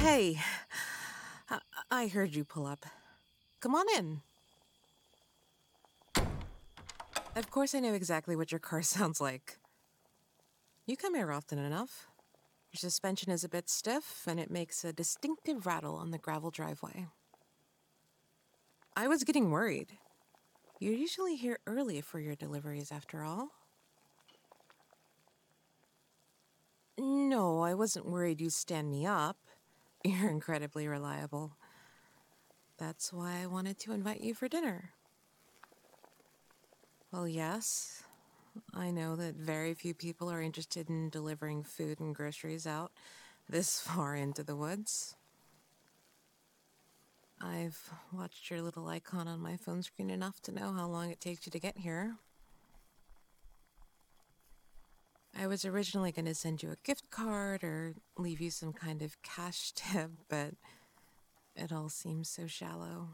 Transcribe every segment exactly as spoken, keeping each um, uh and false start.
Hey, I, I heard you pull up. Come on in. Of course I know exactly what your car sounds like. You come here often enough. Your suspension is a bit stiff, and it makes a distinctive rattle on the gravel driveway. I was getting worried. You're usually here early for your deliveries, after all. No, I wasn't worried you'd stand me up. You're incredibly reliable. That's why I wanted to invite you for dinner. Well, yes, I know that very few people are interested in delivering food and groceries out this far into the woods. I've watched your little icon on my phone screen enough to know how long it takes you to get here. I was originally going to send you a gift card or leave you some kind of cash tip, but it all seems so shallow.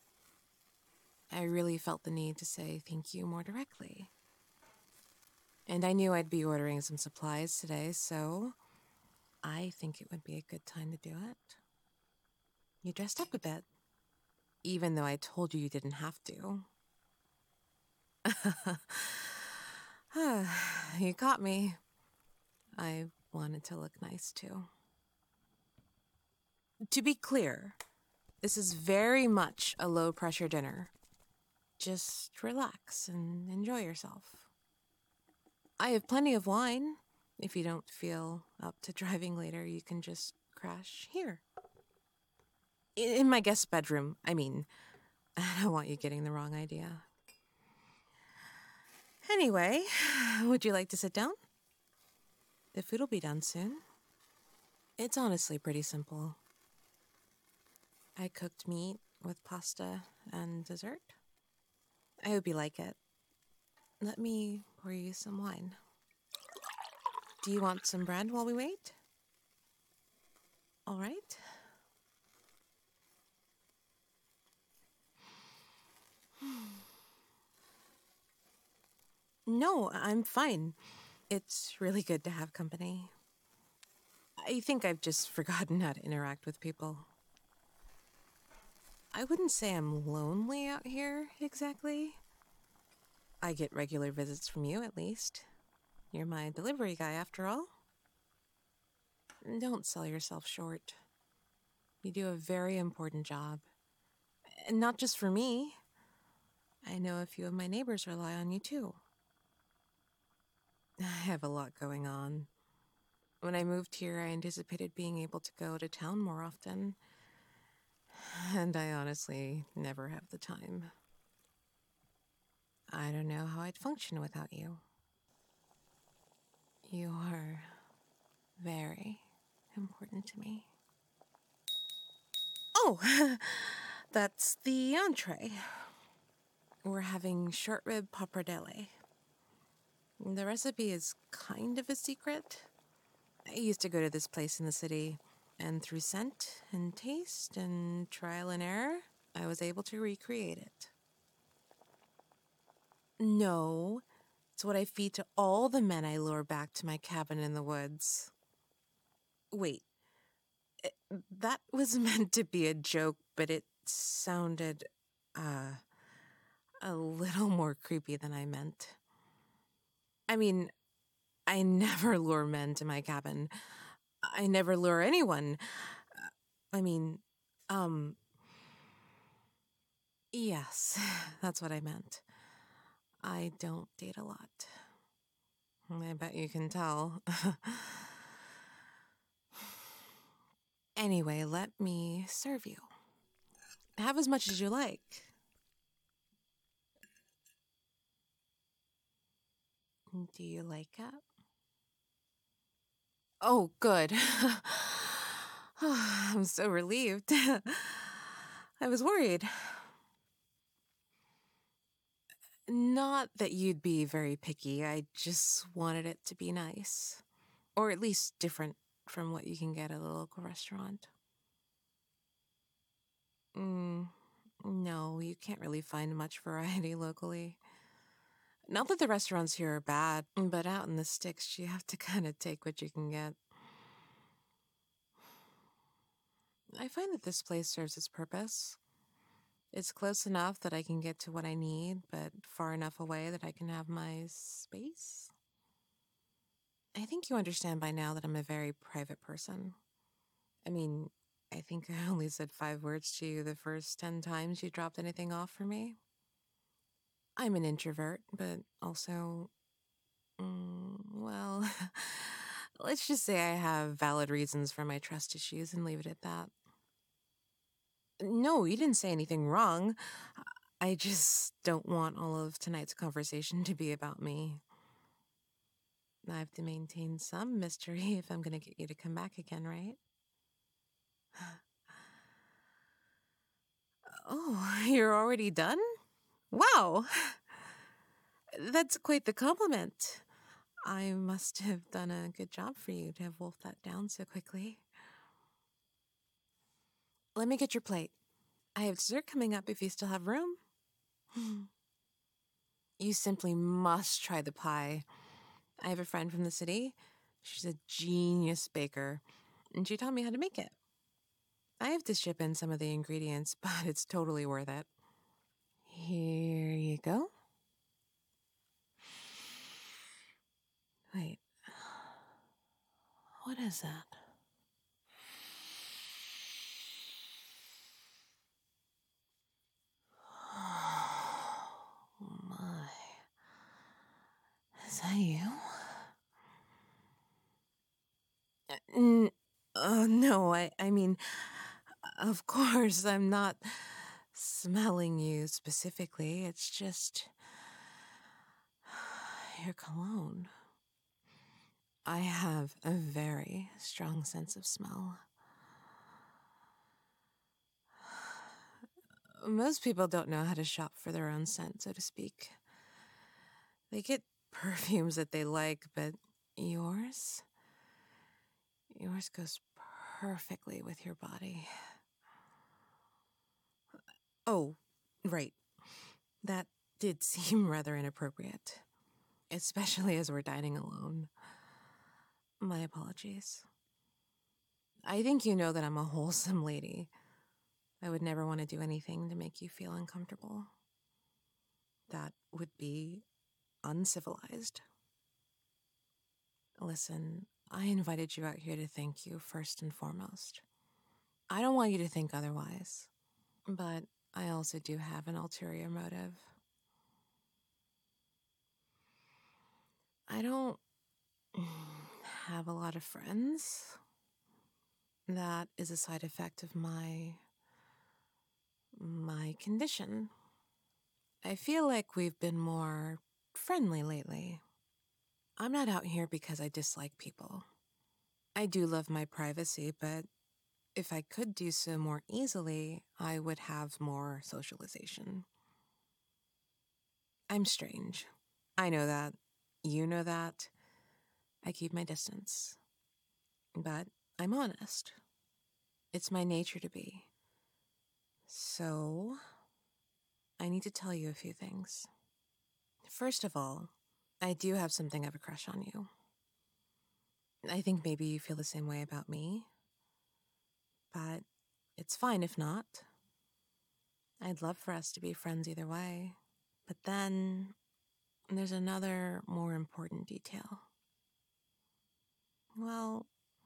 I really felt the need to say thank you more directly. And I knew I'd be ordering some supplies today, so I think it would be a good time to do it. You dressed up a bit, even though I told you you didn't have to. You caught me. I wanted to look nice, too. To be clear, this is very much a low-pressure dinner. Just relax and enjoy yourself. I have plenty of wine. If you don't feel up to driving later, you can just crash here. In my guest bedroom, I mean. I don't want you getting the wrong idea. Anyway, would you like to sit down? The food will be done soon. It's honestly pretty simple. I cooked meat with pasta and dessert. I hope you like it. Let me pour you some wine. Do you want some bread while we wait? All right. No, I'm fine. It's really good to have company. I think I've just forgotten how to interact with people. I wouldn't say I'm lonely out here, exactly. I get regular visits from you, at least. You're my delivery guy, after all. Don't sell yourself short. You do a very important job. And not just for me. I know a few of my neighbors rely on you, too. I have a lot going on. When I moved here, I anticipated being able to go to town more often. And I honestly never have the time. I don't know how I'd function without you. You are very important to me. Oh, that's the entree. We're having short rib pappardelle. The recipe is kind of a secret. I used to go to this place in the city, and through scent and taste and trial and error, I was able to recreate it. No, it's what I feed to all the men I lure back to my cabin in the woods. Wait, it, that was meant to be a joke, but it sounded, uh, a little more creepy than I meant. I mean, I never lure men to my cabin. I never lure anyone. I mean, um... Yes, that's what I meant. I don't date a lot. I bet you can tell. Anyway, let me serve you. Have as much as you like. Do you like it? Oh, good. I'm so relieved. I was worried. Not that you'd be very picky. I just wanted it to be nice. Or at least different from what you can get at a local restaurant. Mm, no, you can't really find much variety locally. Not that the restaurants here are bad, but out in the sticks, you have to kind of take what you can get. I find that this place serves its purpose. It's close enough that I can get to what I need, but far enough away that I can have my space. I think you understand by now that I'm a very private person. I mean, I think I only said five words to you the first ten times you dropped anything off for me. I'm an introvert, but also, mm, well, let's just say I have valid reasons for my trust issues and leave it at that. No, you didn't say anything wrong. I just don't want all of tonight's conversation to be about me. I have to maintain some mystery if I'm going to get you to come back again, right? Oh, you're already done? Wow! That's quite the compliment. I must have done a good job for you to have wolfed that down so quickly. Let me get your plate. I have dessert coming up if you still have room. You simply must try the pie. I have a friend from the city. She's a genius baker, and she taught me how to make it. I have to ship in some of the ingredients, but it's totally worth it. Here you go. Wait, what is that? Oh my. Is that you? N- oh, no, I, I mean, of course, I'm not smelling you specifically. It's just your cologne. I have a very strong sense of smell. Most people don't know how to shop for their own scent, so to speak. They get perfumes that they like, but yours? Yours goes perfectly with your body. Oh, right. That did seem rather inappropriate, especially as we're dining alone. My apologies. I think you know that I'm a wholesome lady. I would never want to do anything to make you feel uncomfortable. That would be uncivilized. Listen, I invited you out here to thank you first and foremost. I don't want you to think otherwise, but I also do have an ulterior motive. I don't have a lot of friends. That is a side effect of my my condition. I feel like we've been more friendly lately. I'm not out here because I dislike people. I do love my privacy, but if I could do so more easily, I would have more socialization. I'm strange. I know that. You know that. I keep my distance. But I'm honest. It's my nature to be. So, I need to tell you a few things. First of all, I do have something of a crush on you. I think maybe you feel the same way about me, but it's fine if not. I'd love for us to be friends either way. But then there's another more important detail. Well,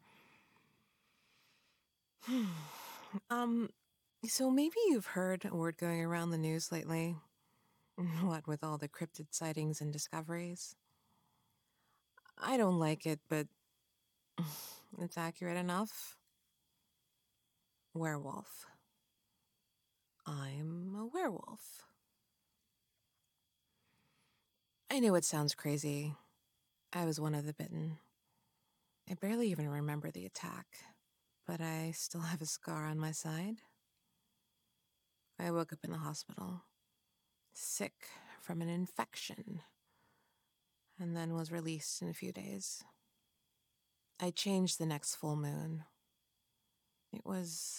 um, so maybe you've heard a word going around the news lately. What with all the cryptid sightings and discoveries? I don't like it, but it's accurate enough. Werewolf. I'm a werewolf. I know it sounds crazy. I was one of the bitten. I barely even remember the attack, but I still have a scar on my side. I woke up in the hospital, sick from an infection, and then was released in a few days. I changed the next full moon. It was...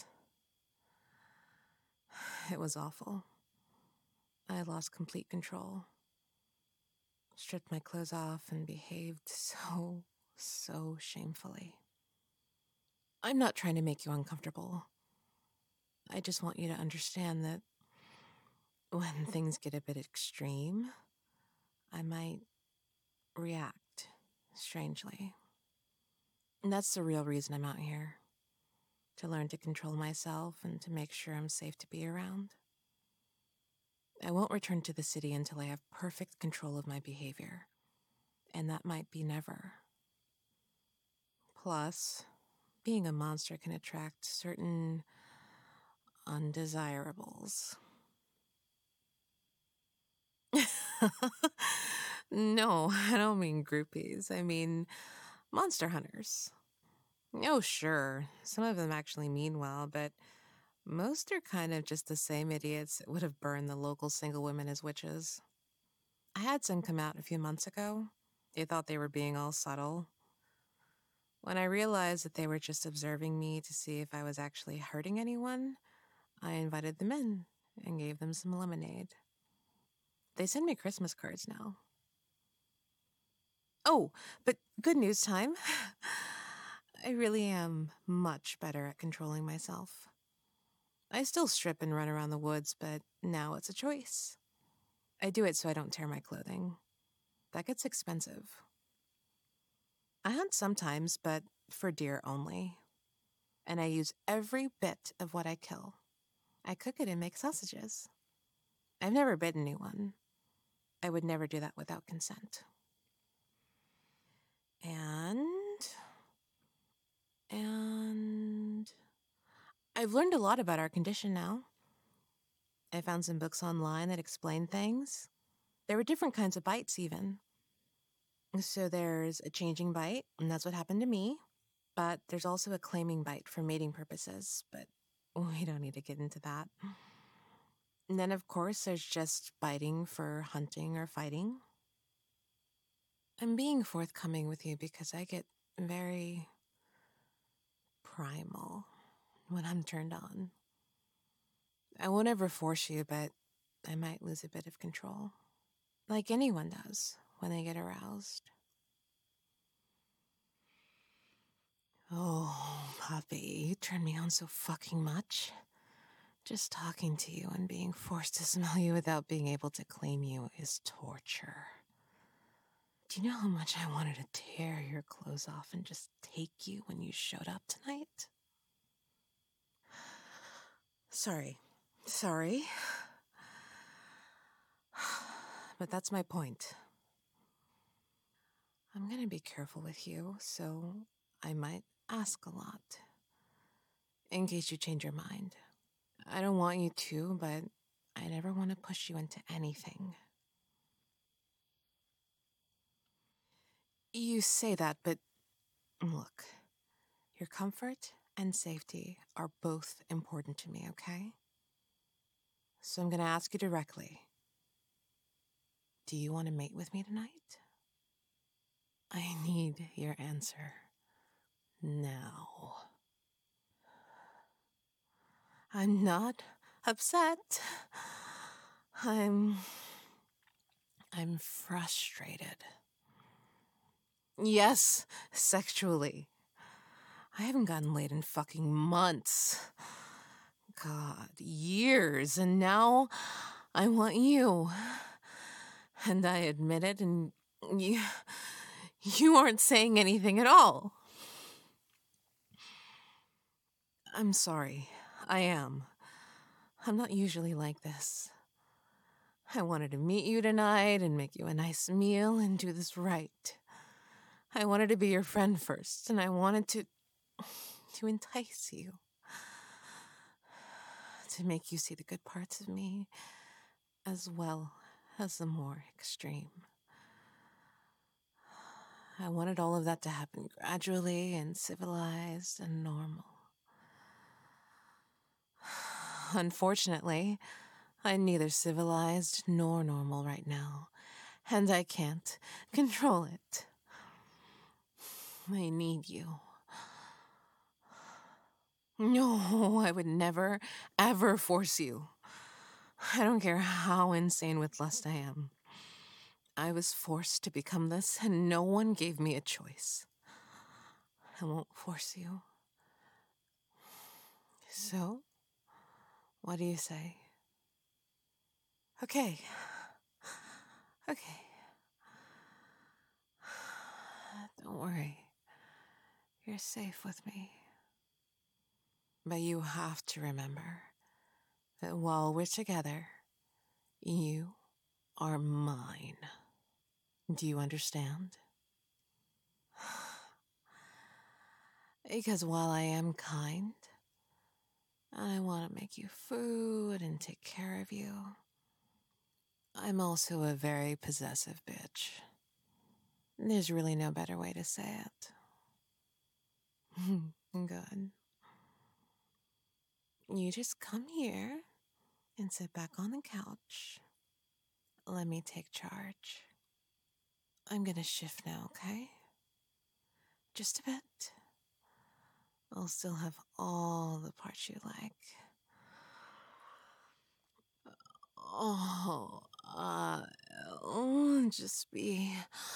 It was awful. I lost complete control. Stripped my clothes off and behaved so, so shamefully. I'm not trying to make you uncomfortable. I just want you to understand that when things get a bit extreme, I might react strangely. And that's the real reason I'm out here. To learn to control myself and to make sure I'm safe to be around. I won't return to the city until I have perfect control of my behavior. And that might be never. Plus, being a monster can attract certain undesirables. No, I don't mean groupies. I mean monster hunters. Oh, sure, some of them actually mean well, but most are kind of just the same idiots that would have burned the local single women as witches. I had some come out a few months ago. They thought they were being all subtle. When I realized that they were just observing me to see if I was actually hurting anyone, I invited them in and gave them some lemonade. They send me Christmas cards now. Oh, but good news time. I really am much better at controlling myself. I still strip and run around the woods, but now it's a choice. I do it so I don't tear my clothing. That gets expensive. I hunt sometimes, but for deer only. And I use every bit of what I kill. I cook it and make sausages. I've never bitten anyone. I would never do that without consent. And... And... I've learned a lot about our condition now. I found some books online that explain things. There were different kinds of bites, even. So there's a changing bite, and that's what happened to me. But there's also a claiming bite for mating purposes, but we don't need to get into that. And then, of course, there's just biting for hunting or fighting. I'm being forthcoming with you because I get very primal when I'm turned on. I won't ever force you, but I might lose a bit of control. Like anyone does when they get aroused. Oh, puppy, you turn me on so fucking much. Just talking to you and being forced to smell you without being able to claim you is torture. Do you know how much I wanted to tear your clothes off and just take you when you showed up tonight? Sorry. Sorry. But that's my point. I'm gonna be careful with you, so I might ask a lot. In case you change your mind. I don't want you to, but I never want to push you into anything. You say that, but look, your comfort and safety are both important to me, okay? So I'm going to ask you directly. Do you want to mate with me tonight? I need your answer now. I'm not upset. I'm... I'm frustrated. Yes, sexually. I haven't gotten laid in fucking months. God, years, and now I want you. And I admit it, and you... You aren't saying anything at all. I'm sorry. I am. I'm not usually like this. I wanted to meet you tonight and make you a nice meal and do this right. I wanted to be your friend first, and I wanted to... to entice you. To make you see the good parts of me, as well as the more extreme. I wanted all of that to happen gradually and civilized and normal. Unfortunately, I'm neither civilized nor normal right now, and I can't control it. I need you. No, I would never, ever force you. I don't care how insane with lust I am. I was forced to become this, and no one gave me a choice. I won't force you. So, What do you say? Okay. Okay. Don't worry. You're safe with me. But you have to remember that while we're together, you are mine. Do you understand? Because while I am kind, and I want to make you food and take care of you, I'm also a very possessive bitch. There's really no better way to say it. Good. You just come here and sit back on the couch. Let me take charge. I'm gonna shift now, okay? Just a bit. I'll still have all the parts you like. Oh, uh, I'll just be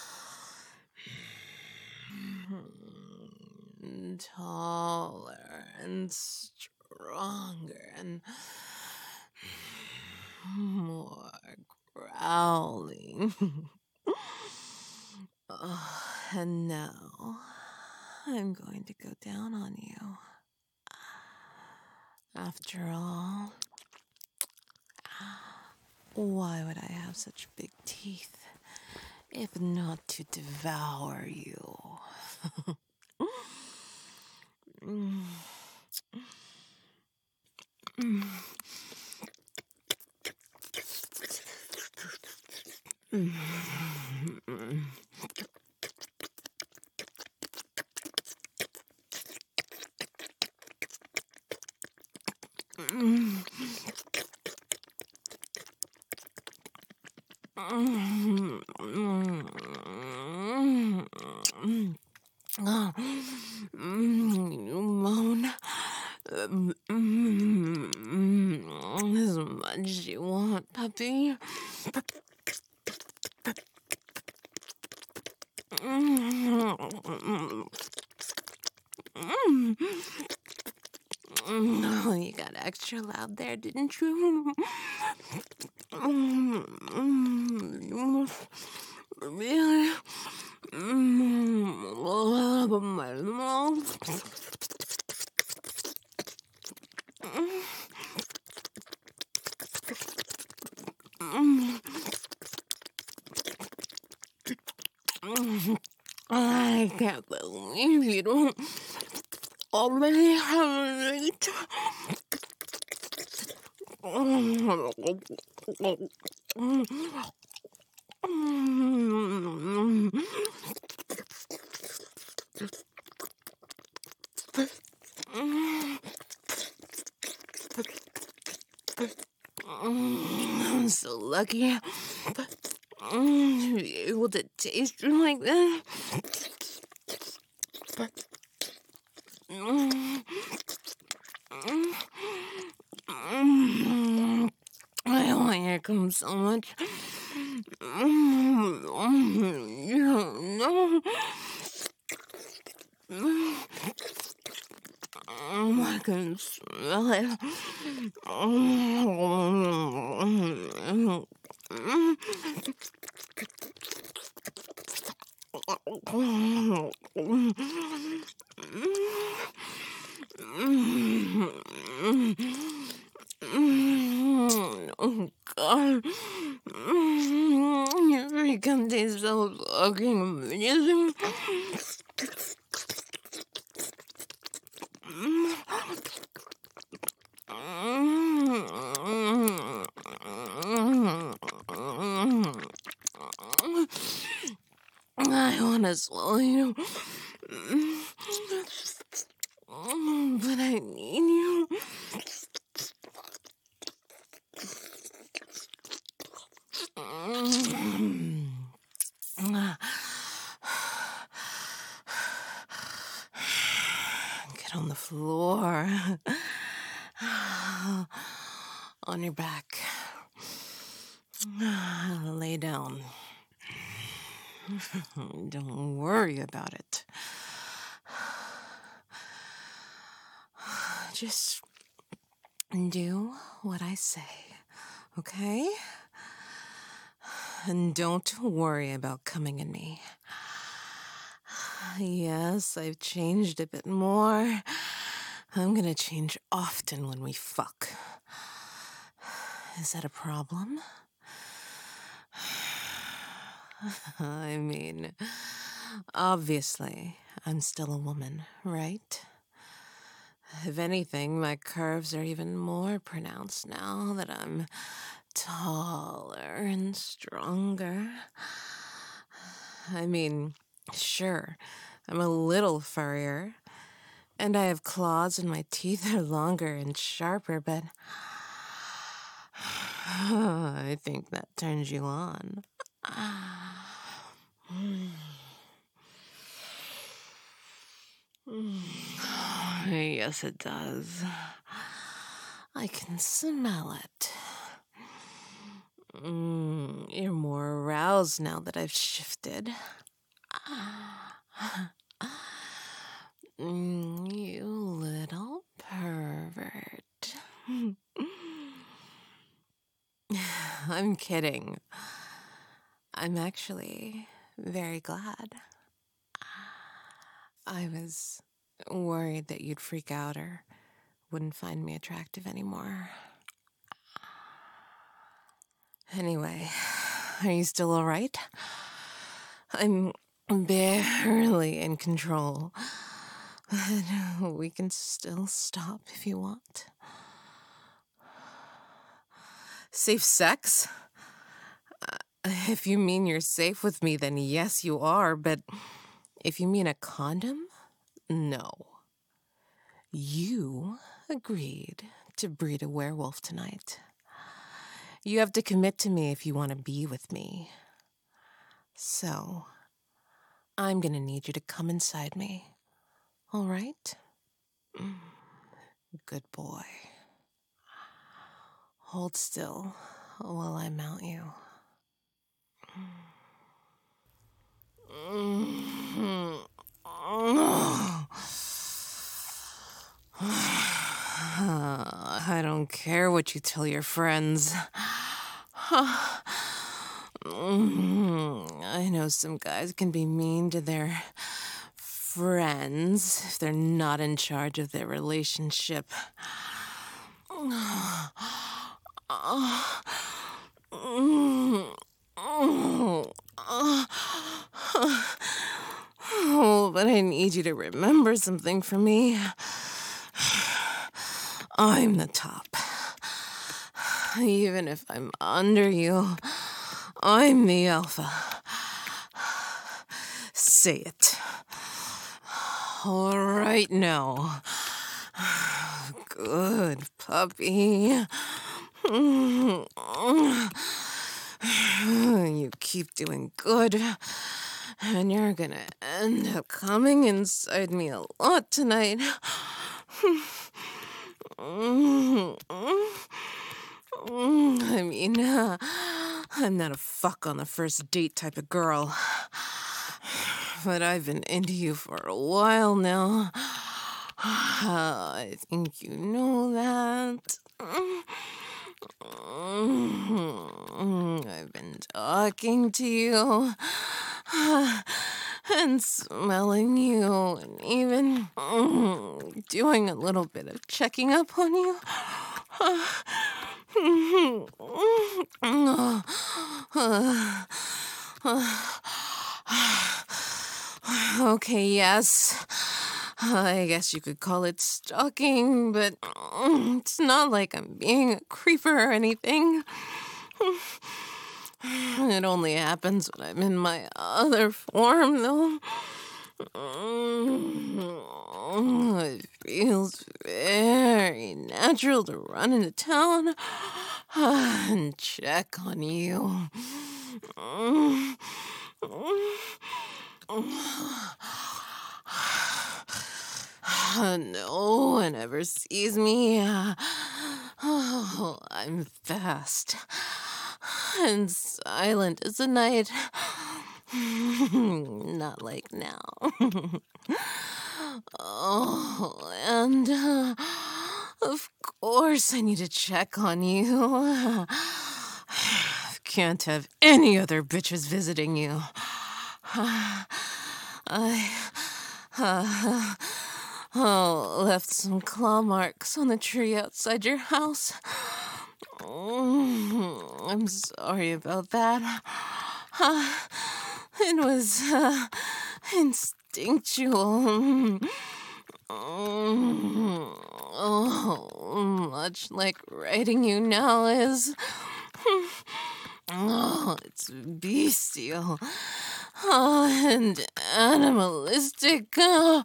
taller and stronger and more growling. Oh, and now I'm going to go down on you. After all, why would I have such big teeth if not to devour you? Mm. Mm. Mm. Mm. Mm. Oh, you moan as much as you want, puppy. Oh, you got extra loud there, didn't you? Really? My mouth. I can't believe you don't already have it. I'm so lucky to be able to taste you like that. I want you to come so much. You don't know. I can smell it. Oh, God. You freaking taste so fucking amazing. I want to swallow you, but I need you. Get on the floor. On your back. Lay down. Don't worry about it. Just Do what I say, okay? And don't worry about coming in me. Yes, I've changed a bit more. I'm gonna change often when we fuck. Is that a problem? I mean, obviously, I'm still a woman, right? If anything, my curves are even more pronounced now that I'm taller and stronger. I mean, sure, I'm a little furrier, and I have claws and my teeth are longer and sharper, but I think that turns you on. Yes, it does. I can smell it. Mm, you're more aroused now that I've shifted. Mm, you little pervert. I'm kidding. I'm actually very glad. I was worried that you'd freak out or wouldn't find me attractive anymore. Anyway, are you still all right? I'm barely in control. But we can still stop if you want. Safe sex? Uh, if you mean you're safe with me, then yes, you are. But if you mean a condom, no. You agreed to breed a werewolf tonight. You have to commit to me if you want to be with me. So, I'm gonna need you to come inside me. All right? Good boy. Hold still while I mount you. I don't care what you tell your friends. I know some guys can be mean to their friends if they're not in charge of their relationship. Oh, but I need you to remember something for me. I'm the top. Even if I'm under you, I'm the alpha. Say it. All right now. Good puppy. You keep doing good, and you're gonna end up coming inside me a lot tonight. I mean, uh, I'm not a fuck on the first date type of girl, but I've been into you for a while now. Uh, I think you know that. I've been talking to you and smelling you and even doing a little bit of checking up on you. Okay, yes. I guess you could call it stalking, but it's not like I'm being a creeper or anything. It only happens when I'm in my other form, though. It feels very natural to run into town and check on you. No one ever sees me. Oh, I'm fast and silent as a night. Not like now. Oh, and uh, of course I need to check on you. Can't have any other bitches visiting you. I uh, oh, left some claw marks on the tree outside your house. I'm sorry about that. Uh, it was uh, instinctual. Oh, much like writing you now is. Oh, it's bestial. Oh, and animalistic. Oh,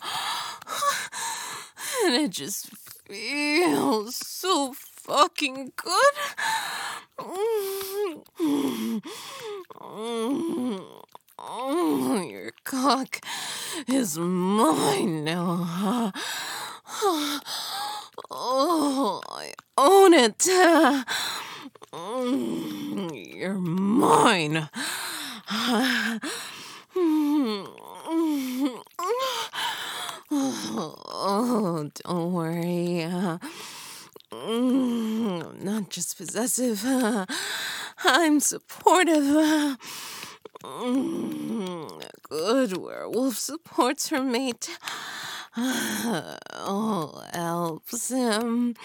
and it just feels so fucking good. Oh, your cock is mine now. Oh, I own it. You're mine. Oh, don't worry. Uh, I'm not just possessive. Uh, I'm supportive. Uh, a good werewolf supports her mate. Uh, oh, helps him.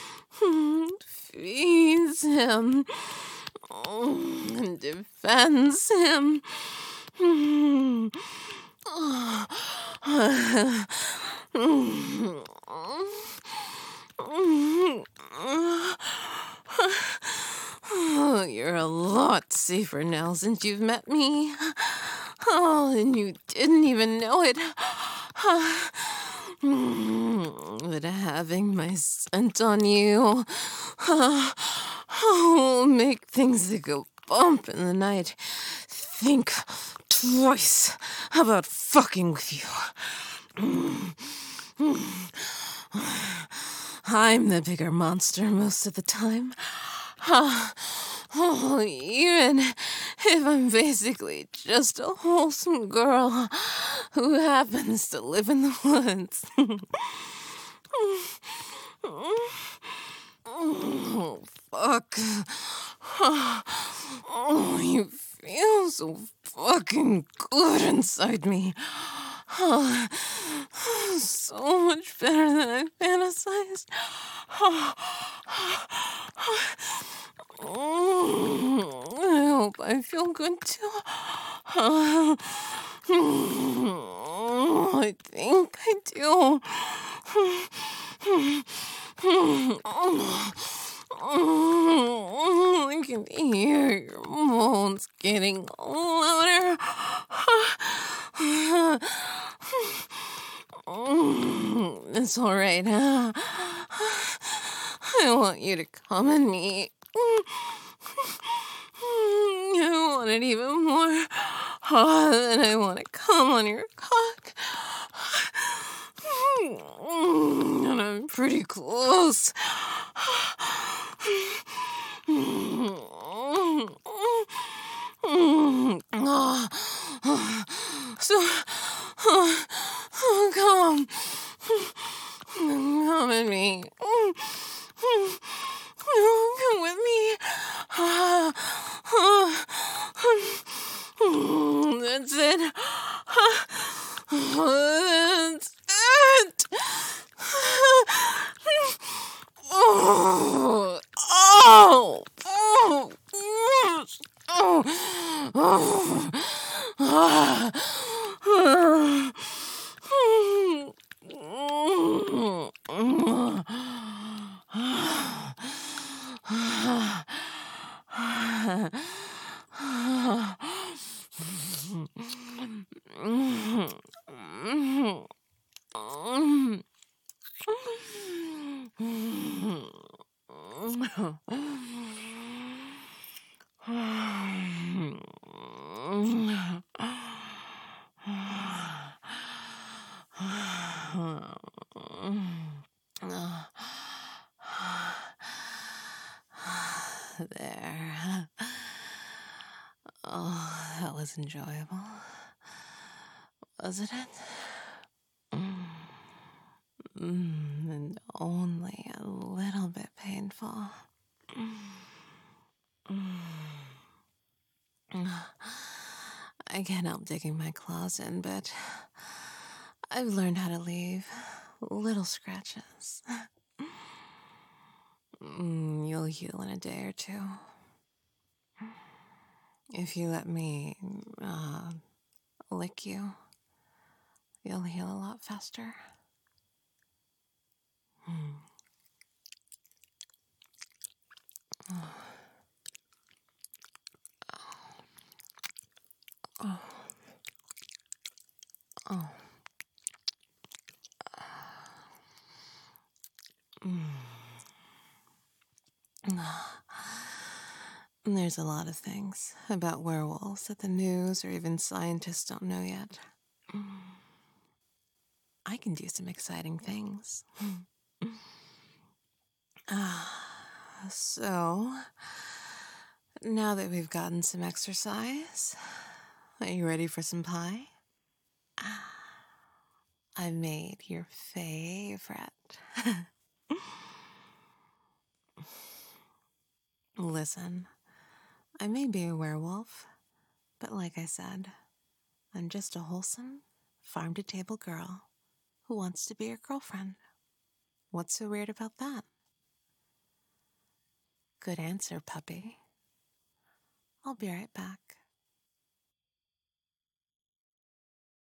Feeds him. And defends him. Oh, you're a lot safer now since you've met me. Oh, and you didn't even know it. But having my scent on you will make things that go bump in the night think twice about fucking with you. I'm the bigger monster most of the time. Oh, even if I'm basically just a wholesome girl who happens to live in the woods. Oh, fuck. Oh, you feel so fucking good inside me. Oh, so much better than I fantasized. Oh, I hope I feel good too. Oh, I think I do. I can hear your moans getting louder. It's all right. I want you to come in me. I want it even more. Oh, and I want to come on your cock. And I'm pretty close. So, come. Come at me. Come with me. That's it. That's it. Oh. Oh. Oh. Oh. Oh. There. Oh, that was enjoyable. Wasn't it? Mm, and only a little bit painful. I can't help digging my claws in, but I've learned how to leave little scratches. Mm, you'll heal in a day or two. If you let me uh, lick you, you'll heal a lot faster. Mm. Oh. Oh. Oh. Mm. There's a lot of things about werewolves that the news or even scientists don't know yet. I can do some exciting things. So, now that we've gotten some exercise, are you ready for some pie? I made your favorite. Listen, I may be a werewolf, but like I said, I'm just a wholesome, farm-to-table girl who wants to be your girlfriend. What's so weird about that? Good answer, puppy. I'll be right back.